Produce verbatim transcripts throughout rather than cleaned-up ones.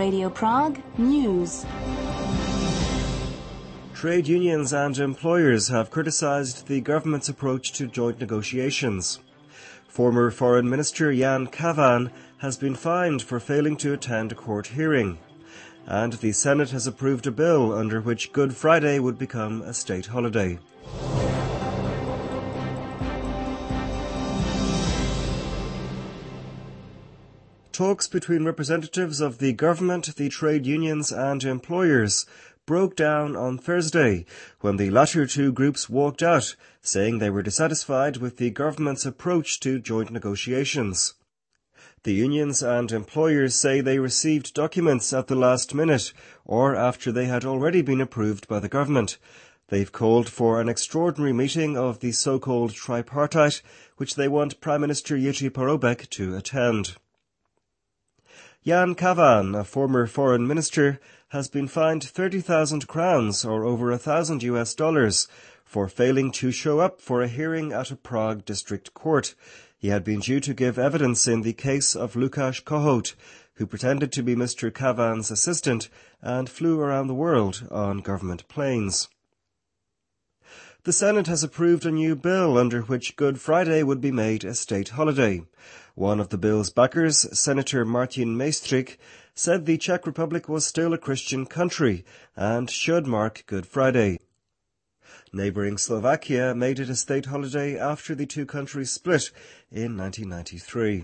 Radio Prague News. Trade unions and employers have criticised the government's approach to joint negotiations. Former Foreign Minister Jan Kavan has been fined for failing to attend a court hearing. And the Senate has approved a bill under which Good Friday would become a state holiday. Talks between representatives of the government, the trade unions and employers broke down on Thursday when the latter two groups walked out, saying they were dissatisfied with the government's approach to joint negotiations. The unions and employers say they received documents at the last minute or after they had already been approved by the government. They've called for an extraordinary meeting of the so-called tripartite, which they want Prime Minister Jiří Paroubek to attend. Jan Kavan, a former foreign minister, has been fined thirty thousand crowns, or over a thousand U S dollars, for failing to show up for a hearing at a Prague district court. He had been due to give evidence in the case of Lukáš Kohouta, who pretended to be Mister Kavan's assistant and flew around the world on government planes. The Senate has approved a new bill under which Good Friday would be made a state holiday. One of the bill's backers, Senator Martin Mejstřík, said the Czech Republic was still a Christian country and should mark Good Friday. Neighbouring Slovakia made it a state holiday after the two countries split in nineteen ninety-three.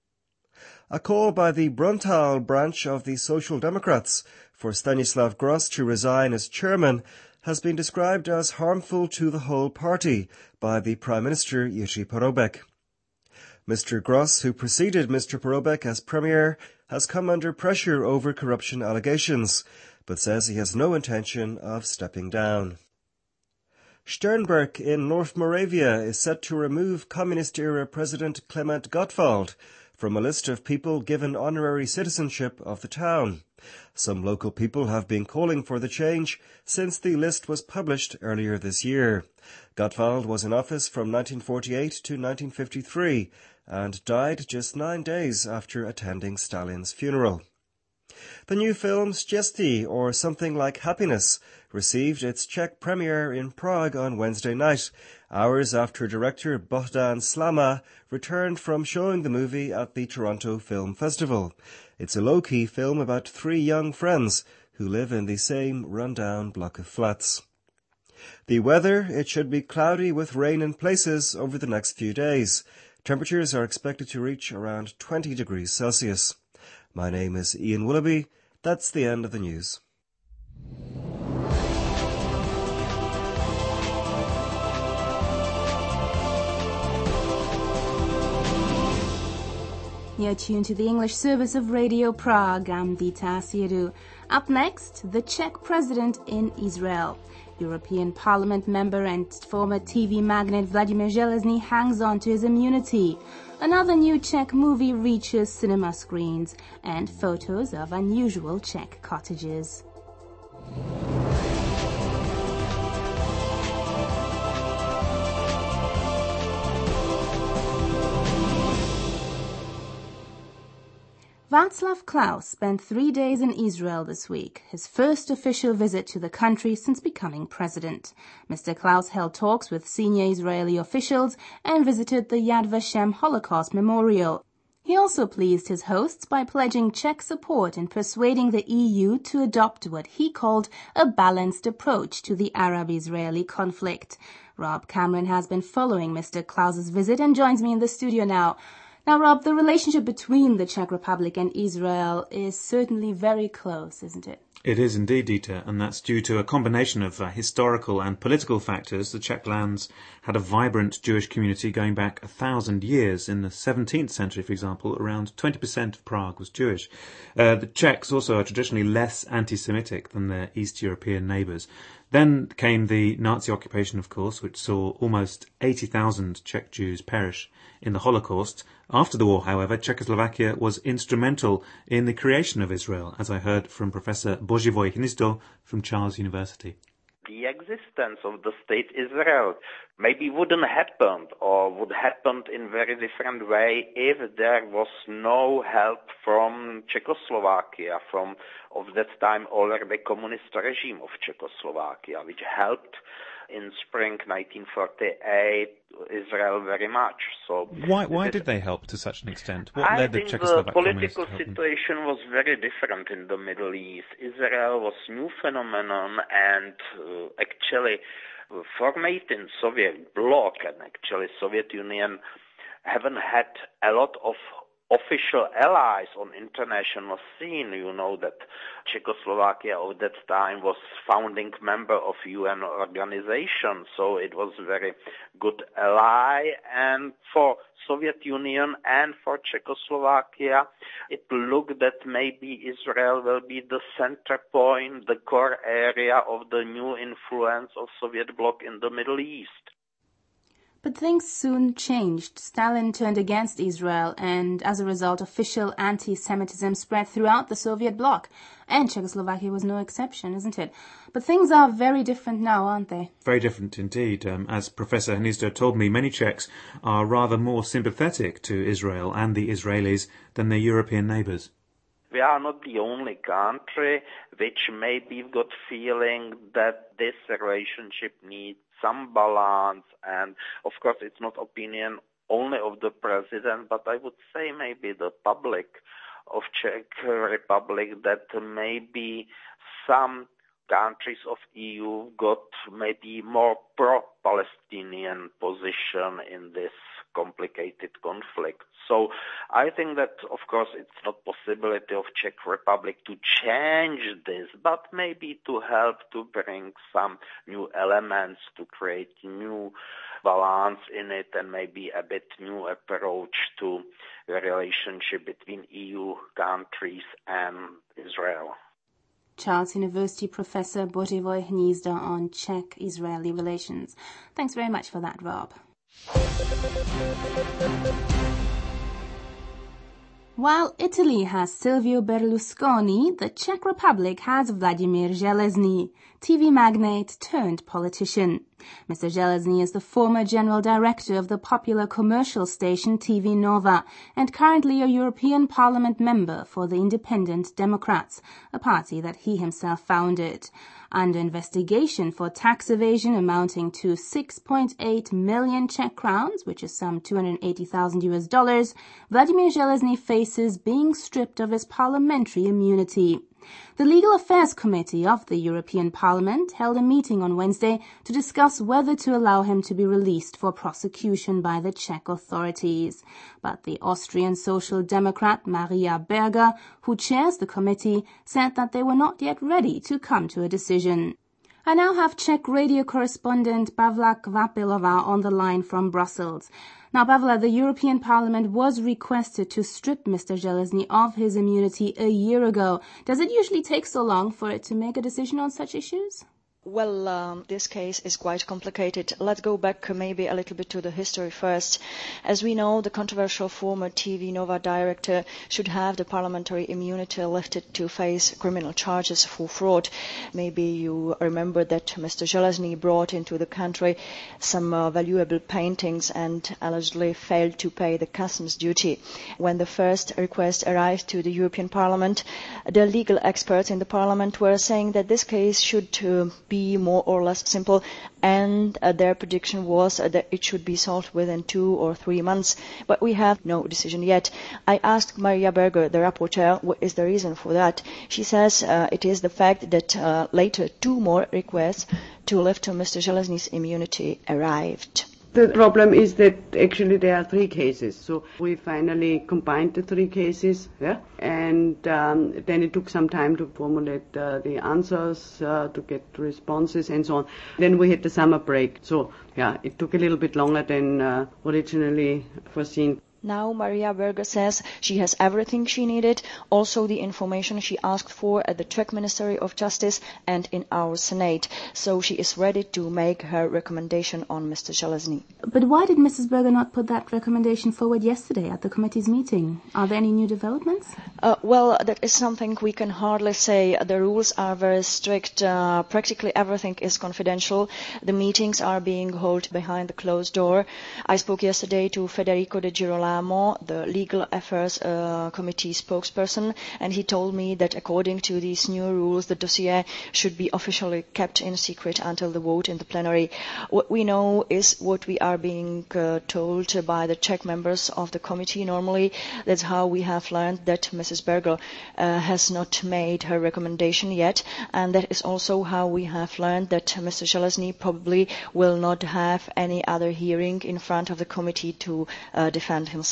A call by the Bruntal branch of the Social Democrats for Stanislav Gross to resign as chairman has been described as harmful to the whole party by the Prime Minister Jiří Paroubek. Mister Gross, who preceded Mister Paroubek as Premier, has come under pressure over corruption allegations, but says he has no intention of stepping down. Sternberg in North Moravia is set to remove Communist-era President Klement Gottwald from a list of people given honorary citizenship of the town. Some local people have been calling for the change since the list was published earlier this year. Gottwald was in office from nineteen forty-eight to nineteen fifty-three and died just nine days after attending Stalin's funeral. The new film Štěstí, or Something Like Happiness, received its Czech premiere in Prague on Wednesday night, hours after director Bohdan Slama returned from showing the movie at the Toronto Film Festival. It's a low-key film about three young friends who live in the same run-down block of flats. The weather, it should be cloudy with rain in places over the next few days. Temperatures are expected to reach around twenty degrees Celsius. My name is Ian Willoughby. That's the end of the news. You're tuned to the English service of Radio Prague. I'm Dita Siedu. Up next, the Czech president in Israel. European Parliament member and former T V magnate Vladimir Železný hangs on to his immunity. Another new Czech movie reaches cinema screens, and photos of unusual Czech cottages. Václav Klaus spent three days in Israel this week, his first official visit to the country since becoming president. Mister Klaus held talks with senior Israeli officials and visited the Yad Vashem Holocaust Memorial. He also pleased his hosts by pledging Czech support in persuading the E U to adopt what he called a balanced approach to the Arab-Israeli conflict. Rob Cameron has been following Mister Klaus's visit and joins me in the studio now. Now, Rob, the relationship between the Czech Republic and Israel is certainly very close, isn't it? It is indeed, Dita, and that's due to a combination of uh, historical and political factors. The Czech lands had a vibrant Jewish community going back a thousand years. In the seventeenth century, for example, around twenty percent of Prague was Jewish. Uh, the Czechs also are traditionally less anti-Semitic than their East European neighbours. Then came the Nazi occupation, of course, which saw almost eighty thousand Czech Jews perish in the Holocaust. After the war, however, Czechoslovakia was instrumental in the creation of Israel, as I heard from Professor Boživoj Hnízdo from Charles University. the existence of the state Israel maybe wouldn't happen or would happen in very different way if there was no help from Czechoslovakia, from of that time already communist regime of Czechoslovakia, which helped in spring nineteen forty-eight Israel very much. So why why did they help to such an extent? What I led the think Czechoslovak the political communists to help them? situation was very different in the Middle East. Israel was new phenomenon, and uh, actually uh, formed in Soviet bloc, and actually Soviet Union haven't had a lot of official allies on international scene. You know that Czechoslovakia at that time was founding member of U N organization, so it was a very good ally. And for Soviet Union and for Czechoslovakia, it looked that maybe Israel will be the center point, the core area of the new influence of Soviet bloc in the Middle East. But things soon changed. Stalin turned against Israel, and as a result, official anti-Semitism spread throughout the Soviet bloc. And Czechoslovakia was no exception, isn't it? But things are very different now, aren't they? Very different indeed. Um, as Professor Hnízdo told me, many Czechs are rather more sympathetic to Israel and the Israelis than their European neighbours. We are not the only country which maybe got feeling that this relationship needs some balance, and of course it's not opinion only of the president, but I would say maybe the public of Czech Republic, that maybe some countries of E U got maybe more pro-Palestinian position in this complicated conflict. So I think that, of course, it's not possibility of Czech Republic to change this, but maybe to help to bring some new elements, to create new balance in it, and maybe a bit new approach to the relationship between E U countries and Israel. Charles University Professor Bořivoj Hnízdo on Czech-Israeli relations. Thanks very much for that, Rob. While Italy has Silvio Berlusconi, the Czech Republic has Vladimír Železný, T V magnate turned politician. Mister Železný is the former general director of the popular commercial station T V Nova and currently a European Parliament member for the Independent Democrats, a party that he himself founded. Under investigation for tax evasion amounting to six point eight million Czech crowns, which is some two hundred eighty thousand U S dollars, Vladimír Železný faces being stripped of his parliamentary immunity. The Legal Affairs Committee of the European Parliament held a meeting on Wednesday to discuss whether to allow him to be released for prosecution by the Czech authorities. But the Austrian Social Democrat Maria Berger, who chairs the committee, said that they were not yet ready to come to a decision. I now have Czech radio correspondent Pavla Kvapilova on the line from Brussels. Now, Pavla, the European Parliament was requested to strip Mister Železný of his immunity a year ago. Does it usually take so long for it to make a decision on such issues? Well, um, this case is quite complicated. Let's go back maybe a little bit to the history first. As we know, the controversial former T V Nova director should have the parliamentary immunity lifted to face criminal charges for fraud. Maybe you remember that Mister Železný brought into the country some uh, valuable paintings and allegedly failed to pay the customs duty. When the first request arrived to the European Parliament, the legal experts in the Parliament were saying that this case should uh, be be more or less simple, and uh, their prediction was uh, that it should be solved within two or three months. But we have no decision yet. I asked Maria Berger, the rapporteur, what is the reason for that. She says uh, it is the fact that uh, later two more requests to lift Mister Železny's immunity arrived. The problem is that actually there are three cases, so we finally combined the three cases, yeah, and um, then it took some time to formulate uh, the answers, uh, to get responses and so on. Then we had the summer break, so yeah, it took a little bit longer than uh, originally foreseen. Now Maria Berger says she has everything she needed, also the information she asked for at the Czech Ministry of Justice and in our Senate. So she is ready to make her recommendation on Mister Železný. But why did Missus Berger not put that recommendation forward yesterday at the committee's meeting? Are there any new developments? Uh, well, that is something we can hardly say. The rules are very strict. Uh, practically everything is confidential. The meetings are being held behind the closed door. I spoke yesterday to Federico de Girolamo, the Legal Affairs uh, Committee spokesperson, and he told me that according to these new rules, the dossier should be officially kept in secret until the vote in the plenary. What we know is what we are being uh, told by the Czech members of the committee normally. That's how we have learned that Missus Berger uh, has not made her recommendation yet, and that is also how we have learned that Mister Železný probably will not have any other hearing in front of the committee to uh, defend himself.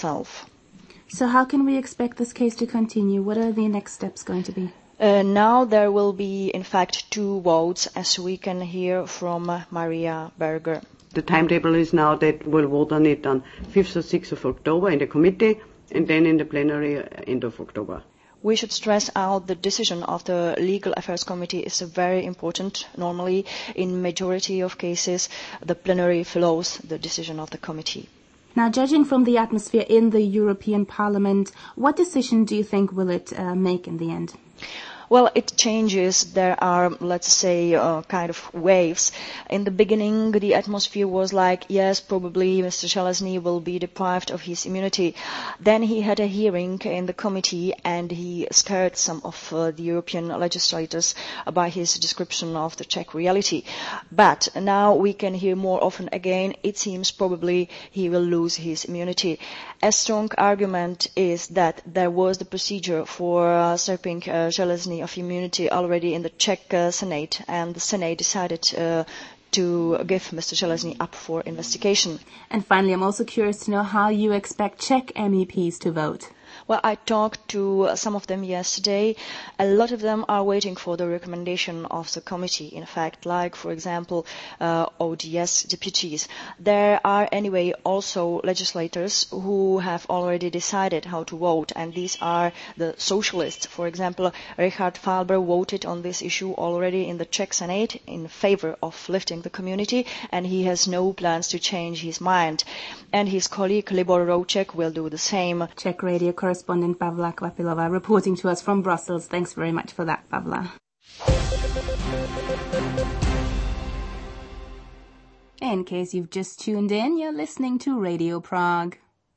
So how can we expect this case to continue? What are the next steps going to be? Uh, now there will be, in fact, two votes, as we can hear from uh, Maria Berger. The timetable is now that we'll vote on it on fifth or sixth of October in the committee, and then in the plenary end of October. We should stress out the decision of the Legal Affairs Committee is very important. Normally, in majority of cases, the plenary follows the decision of the committee. Now, judging from the atmosphere in the European Parliament, what decision do you think will it uh, make in the end? Well, it changes. There are, let's say, uh, kind of waves. In the beginning, the atmosphere was like, yes, probably Mister Železný will be deprived of his immunity. Then he had a hearing in the committee and he scared some of uh, the European legislators by his description of the Czech reality. But now we can hear more often again, it seems probably he will lose his immunity. A strong argument is that there was the procedure for uh, stripping uh, Železný of immunity already in the Czech uh, Senate, and the Senate decided uh, to give Mister Železný up for investigation. And finally, I'm also curious to know how you expect Czech M E Ps to vote. Well, I talked to some of them yesterday. A lot of them are waiting for the recommendation of the committee, in fact, like, for example, uh, O D S deputies. There are anyway also legislators who have already decided how to vote, and these are the socialists. For example, Richard Falber voted on this issue already in the Czech Senate in favor of lifting the community, and he has no plans to change his mind. And his colleague Libor Rouček will do the same. Czech radio correspondent Pavla Kvapilova reporting to us from Brussels. Thanks very much for that, Pavla. In case you've just tuned in, you're listening to Radio Prague.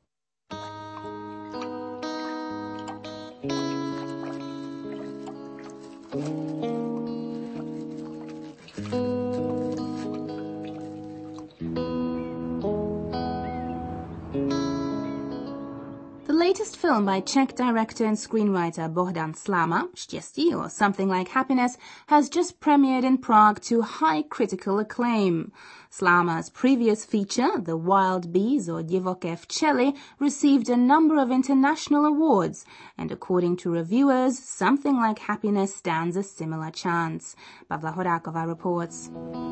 The latest film by Czech director and screenwriter Bohdan Slama, Štěstí or Something Like Happiness, has just premiered in Prague to high critical acclaim. Slama's previous feature, The Wild Bees or Divoké včely, received a number of international awards, and according to reviewers, Something Like Happiness stands a similar chance. Pavla Horáková reports.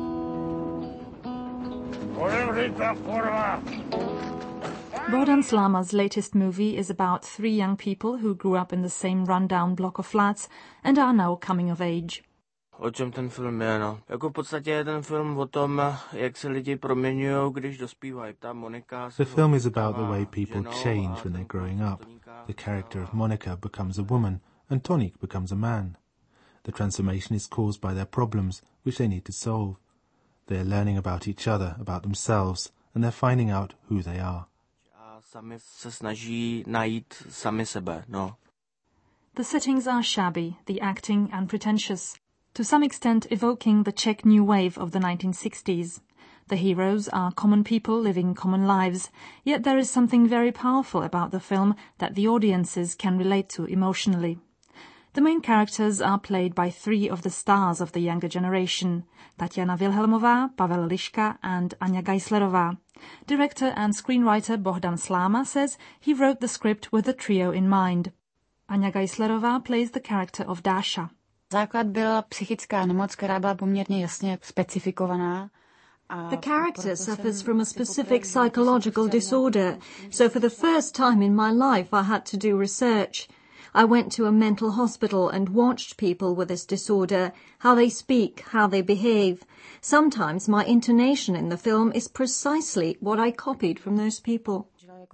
Bohdan Slama's latest movie is about three young people who grew up in the same rundown block of flats and are now coming of age. O čem ten film je, no? Jako v podstatě je ten film o tom, jak se lidi proměňují, když dospívají. Ta Monika... The film is about the way people change when they're growing up. The character of Monica becomes a woman and Tonik becomes a man. The transformation is caused by their problems, which they need to solve. They are learning about each other, about themselves, and they're finding out who they are. Sami se snaží najít sami sebe, no. The settings are shabby, the acting unpretentious, to some extent evoking the Czech new wave of the nineteen sixties. The heroes are common people living common lives, yet there is something very powerful about the film that the audiences can relate to emotionally. The main characters are played by three of the stars of the younger generation, Tatiana Wilhelmová, Pavel Liška and Anja Geislerová. Director and screenwriter Bohdan Slama says he wrote the script with the trio in mind. Anja Geislerová plays the character of Dáša. Základ byla psychická nemoc, která byla poměrně jasně specifikovaná. The character suffers from a specific psychological disorder, so for the first time in my life I had to do research. I went to a mental hospital and watched people with this disorder, how they speak, how they behave. Sometimes my intonation in the film is precisely what I copied from those people.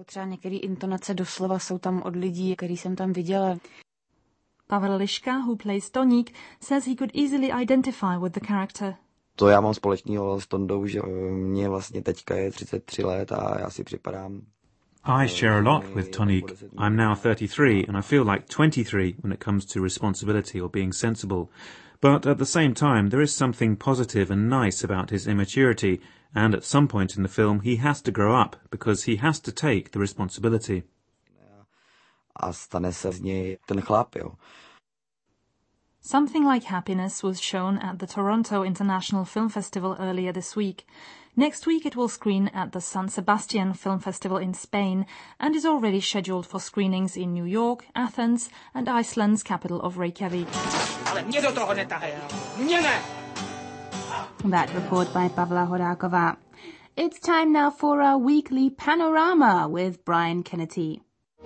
Pavel Liška, who plays Toník, says he could easily identify with the character. To já mám společného s Tondou, že mě vlastně teďka je třicet tři let a já si připadám. I share a lot with Toník. I'm now thirty-three and I feel like twenty-three when it comes to responsibility or being sensible. But at the same time, there is something positive and nice about his immaturity, and at some point in the film he has to grow up because he has to take the responsibility. A stane se z něj ten chlap, jo. Something Like Happiness was shown at the Toronto International Film Festival earlier this week. Next week it will screen at the San Sebastian Film Festival in Spain and is already scheduled for screenings in New York, Athens and Iceland's capital of Reykjavik. That report by Pavla Horáková. It's time now for our weekly panorama with Brian Kennedy.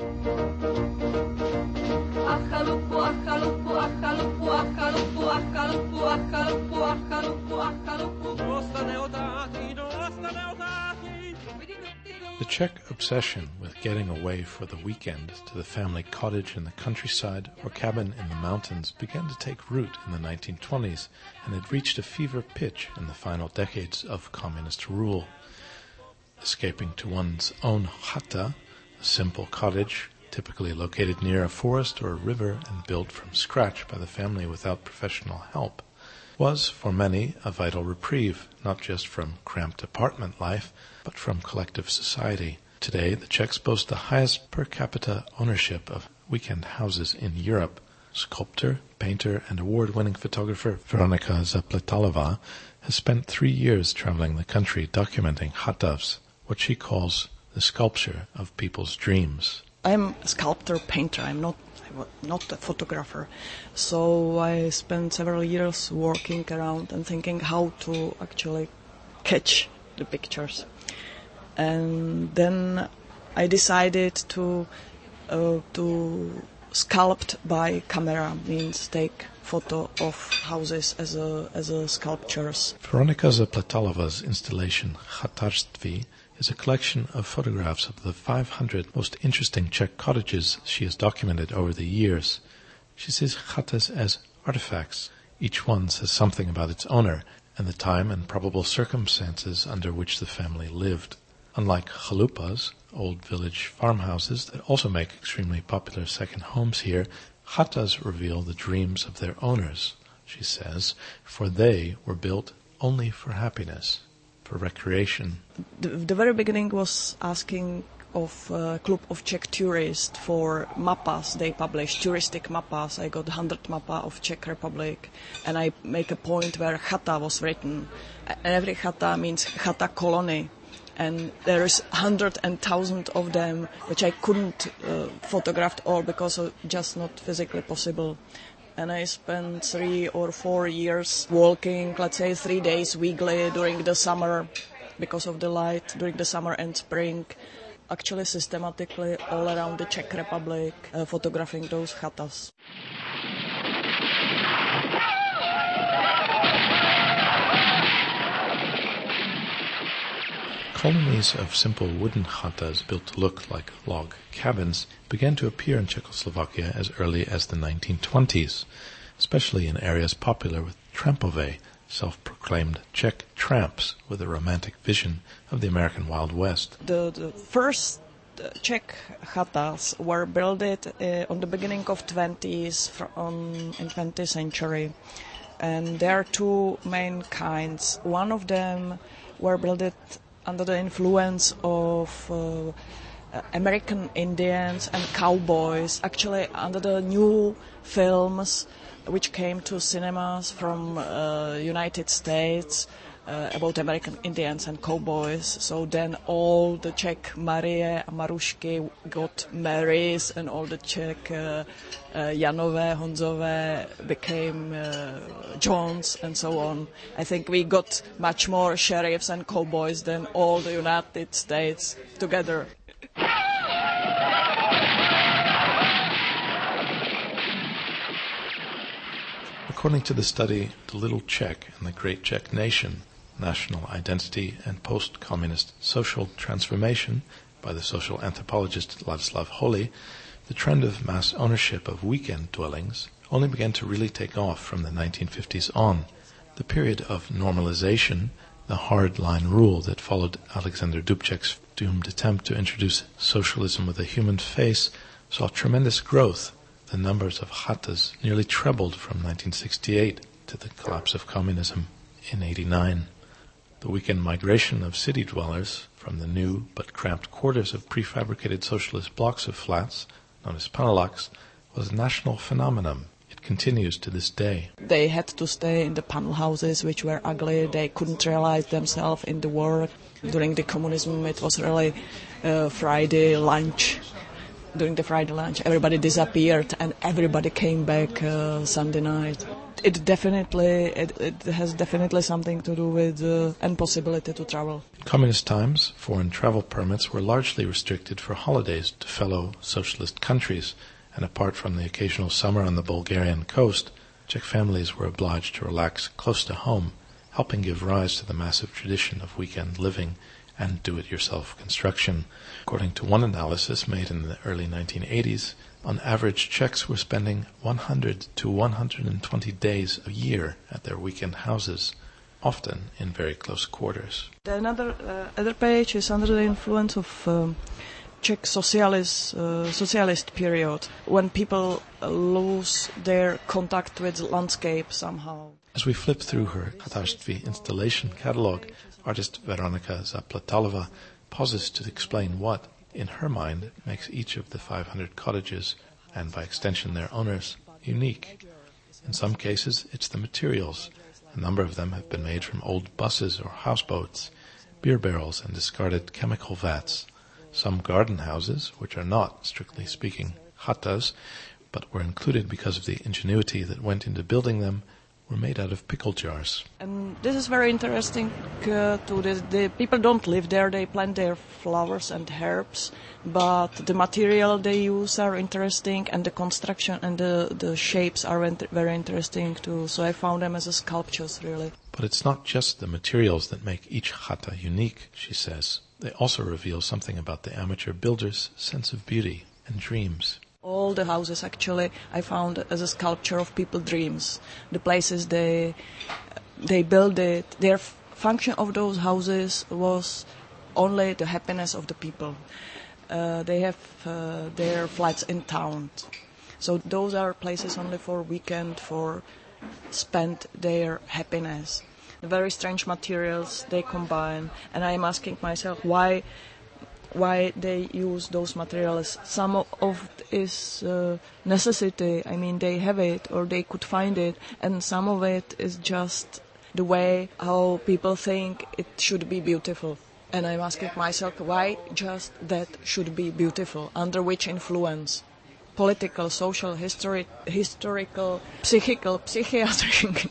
The Czech obsession with getting away for the weekend to the family cottage in the countryside or cabin in the mountains began to take root in the nineteen twenties, and it reached a fever pitch in the final decades of communist rule. Escaping to one's own chata, a simple cottage, typically located near a forest or a river and built from scratch by the family without professional help, was, for many, a vital reprieve, not just from cramped apartment life, but from collective society. Today, the Czechs boast the highest per capita ownership of weekend houses in Europe. Sculptor, painter, and award-winning photographer Veronika Zapletalová has spent three years traveling the country documenting chatas, what she calls the sculpture of people's dreams. I'm a sculptor, painter. I'm not not a photographer. So I spent several years working around and thinking how to actually catch the pictures. And then I decided to uh, to sculpt by camera, means take photo of houses as a as a sculptures. Veronika Zapletalová's installation Chatarství is a collection of photographs of the five hundred most interesting Czech cottages she has documented over the years. She sees chatas as artifacts. Each one says something about its owner and the time and probable circumstances under which the family lived. Unlike chalupas, old village farmhouses that also make extremely popular second homes here, chatas reveal the dreams of their owners, she says, for they were built only for happiness, for recreation. The, the very beginning was asking of a Club of Czech Tourists for mapas. They publish touristic mapas. I got one hundred mapa of Czech Republic, and I make a point where chata was written. And every chata means chata colony, and there is hundred and thousand of them, which I couldn't uh, photograph all because of just not physically possible. And I spent three or four years walking, let's say three days weekly during the summer, because of the light, during the summer and spring, actually systematically all around the Czech Republic, uh, photographing those chatas. Colonies of simple wooden chatas built to look like log cabins began to appear in Czechoslovakia as early as the nineteen twenties, especially in areas popular with trampové, self-proclaimed Czech tramps with a romantic vision of the American Wild West. The, the first uh, Czech chatas were built uh, on the beginning of twenties from, in twentieth century, and there are two main kinds. One of them were built under the influence of uh, American Indians and cowboys, actually under the new films which came to cinemas from uh, United States, uh, about American Indians and cowboys. So then all the Czech Marie and Marušky got Marys, and all the Czech uh, uh, Janové, Honzové became uh, Johns, and so on. I think we got much more sheriffs and cowboys than all the United States together. According to the study, The Little Czech and the Great Czech Nation, National Identity and Post-Communist Social Transformation by the social anthropologist Ladislav Holý, the trend of mass ownership of weekend dwellings only began to really take off from the nineteen fifties on. The period of normalization, the hard-line rule that followed Alexander Dubček's doomed attempt to introduce socialism with a human face, saw tremendous growth. The numbers of chatas nearly trebled from nineteen sixty-eight to the collapse of communism in eighty-nine. The weekend migration of city dwellers from the new but cramped quarters of prefabricated socialist blocks of flats, known as panelaks, was a national phenomenon. It continues to this day. They had to stay in the panel houses, which were ugly. They couldn't realize themselves in the work. During the communism, it was really uh, Friday lunch. During the Friday lunch, everybody disappeared and everybody came back uh, Sunday night. It definitely, it, it has definitely something to do with uh, impossibility to travel. In communist times, foreign travel permits were largely restricted for holidays to fellow socialist countries, and apart from the occasional summer on the Bulgarian coast, Czech families were obliged to relax close to home, helping give rise to the massive tradition of weekend living and do-it-yourself construction. According to one analysis made in the early nineteen eighties, on average Czechs were spending one hundred to one hundred twenty days a year at their weekend houses, often in very close quarters. Another uh, other page is under the influence of um, Czech socialist, uh, socialist period, when people uh, lose their contact with the landscape somehow. As we flip through her Chatařství installation catalogue, artist Veronika Zaplatalova pauses to explain what, in her mind, makes each of the five hundred cottages, and by extension their owners, unique. In some cases, it's the materials. A number of them have been made from old buses or houseboats, beer barrels and discarded chemical vats. Some garden houses, which are not, strictly speaking, chatas, but were included because of the ingenuity that went into building them, were made out of pickle jars. And this is very interesting uh, to the, the people don't live there, they plant their flowers and herbs, but the material they use are interesting, and the construction and the, the shapes are very interesting too. So I found them as a sculptures, really. But it's not just the materials that make each chata unique, she says. They also reveal something about the amateur builder's sense of beauty and dreams. All the houses, actually, I found as a sculpture of people's dreams. The places they they built it, their f- function of those houses was only the happiness of the people. Uh, they have uh, their flats in town. So those are places only for weekend, for spend their happiness. The very strange materials they combine, and I am asking myself why why they use those materials. Some of it is uh, necessity, I mean they have it or they could find it, and some of it is just the way how people think it should be beautiful. And I'm asking myself why just that should be beautiful, under which influence? Political, social, history, historical, psychical, psychiatric.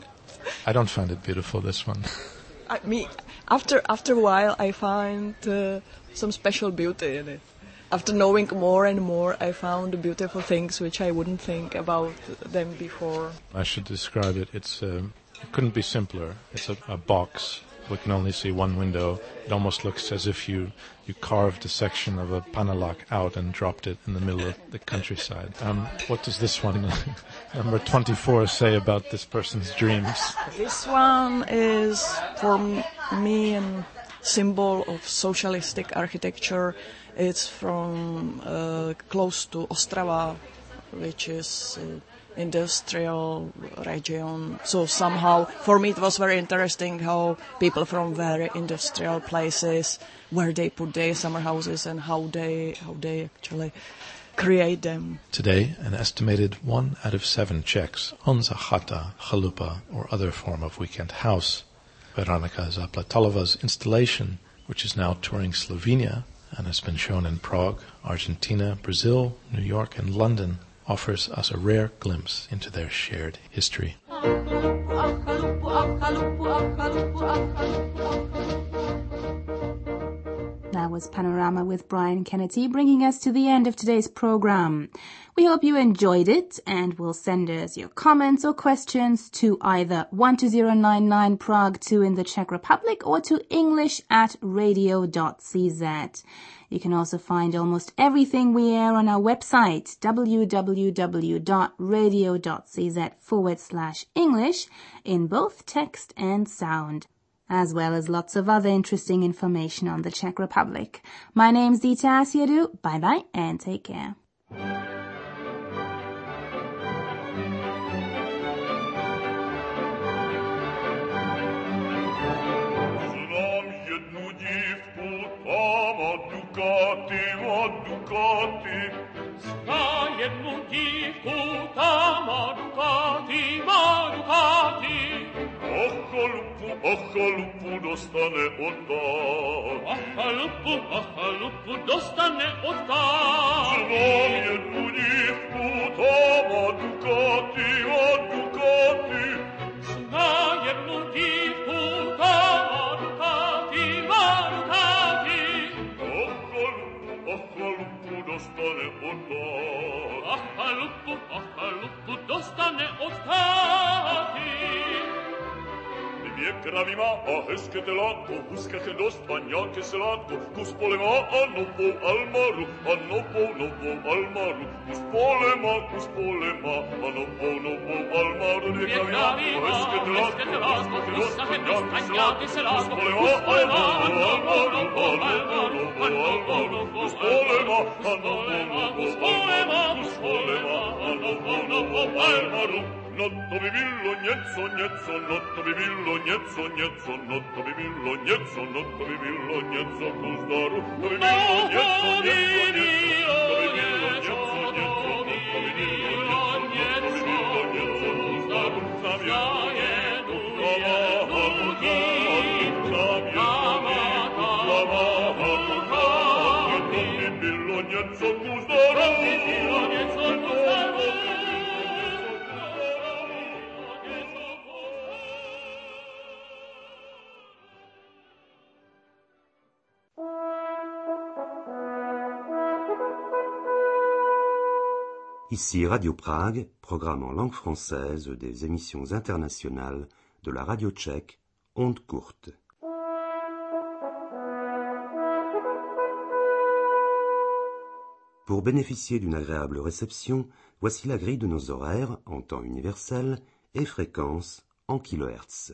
I don't find it beautiful, this one. I mean, after after a while I find uh, some special beauty in it. After knowing more and more, I found beautiful things which I wouldn't think about them before. I should describe it. It's um, it couldn't be simpler. It's a, a box. We can only see one window. It almost looks as if you, you carved a section of a panelak out and dropped it in the middle of the countryside. Um, what does this one, number twenty-four, say about this person's dreams? This one is, for me, a symbol of socialistic architecture. It's from uh, close to Ostrava, which is uh, industrial region. So somehow, for me, it was very interesting how people from very industrial places, where they put their summer houses and how they how they actually create them. Today, an estimated one out of seven Czechs owns a chata, chalupa, or other form of weekend house. Veronika Zaplatalova's installation, which is now touring Slovenia and has been shown in Prague, Argentina, Brazil, New York, and London, offers us a rare glimpse into their shared history. That was Panorama with Brian Kennedy, bringing us to the end of today's program. We hope you enjoyed it, and will send us your comments or questions to either one two zero nine nine Prague two in the Czech Republic or to english at radio dot c z. You can also find almost everything we air on our website, w w w dot radio dot c z forward slash English, in both text and sound, as well as lots of other interesting information on the Czech Republic. My name's Dita Asiedu. Bye-bye and take care. Zná jednu dívku, ta má Ducati, má Ducati. A chalupu, a chalupu dostane od tát. A chalupu, a chalupu dostane od tát. Znám jednu dívku, ta má Ducati, má Ducati. Zná jednu dívku, ta má Ducati, má Ducati. A chalupu, a chalupu dostane od tát. A chalupu, a chalupu dostane od táty. Dvě kravy má a hezké telátko, v úzkách dost a nějaké selátko. Kus pole má a novou almaru, a novou, novou almaru. Kus pole má, kus pole má a novou, novou almaru. Dvě kravy má a hezké telátko, v úzkách dost a nějaké selátko. Kus pole má a novou, novou almaru, a novou, novou almaru. Kus pole má a novou, novou almaru. Kus pole má a novou, novou almaru. No to by bylo něco, něco, no to by bylo něco, něco, no to by bylo něco, no to by bylo něco ku zdaru. To by bylo něco, něco, něco, to by bylo něco, něco, no to by bylo něco, to by bylo něco ku zdaru. Znám jednu Yamaha Ducati, znám jednu Yamaha Ducati, to by bylo něco ku zdaru. To by bylo něco ku zdaru. Ici Radio Prague, programme en langue française des émissions internationales de la radio tchèque, Ondes courtes. Pour bénéficier d'une agréable réception, voici la grille de nos horaires en temps universel et fréquence en kilohertz.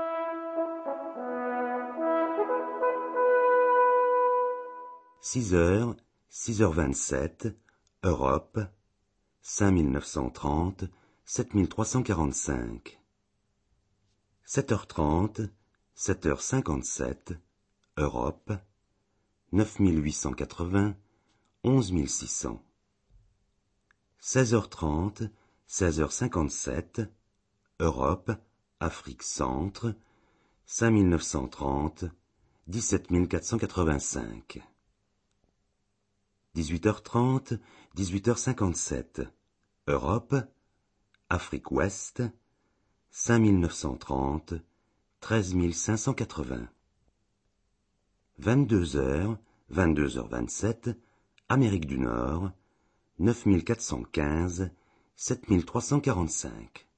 six heures, six heures vingt-sept, Europe, cinq mille neuf cent trente, sept mille trois cent quarante-cinq. sept heures trente, sept heures cinquante-sept, Europe, neuf mille huit cent quatre-vingts, onze mille six cents. seize heures trente, seize heures cinquante-sept, Europe, Afrique centre, cinq mille neuf cent trente, dix-sept mille quatre cent quatre-vingt-cinq. dix-huit heures trente, dix-huit heures cinquante-sept, Europe, Afrique ouest, cinq mille neuf cent trente, treize mille cinq cent quatre-vingts. vingt-deux heures, vingt-deux heures vingt-sept, Amérique du Nord, neuf mille quatre cent quinze, sept mille trois cent quarante-cinq.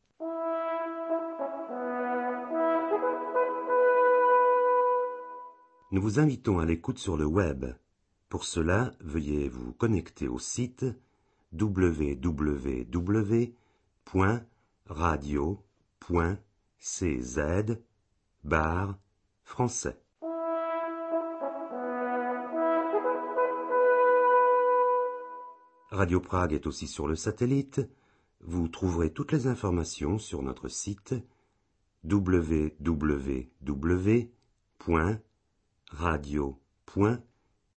Nous vous invitons à l'écoute sur le web. Pour cela, veuillez vous connecter au site w w w point radio point c z barre français. Radio Prague est aussi sur le satellite. Vous trouverez toutes les informations sur notre site w w w point radio point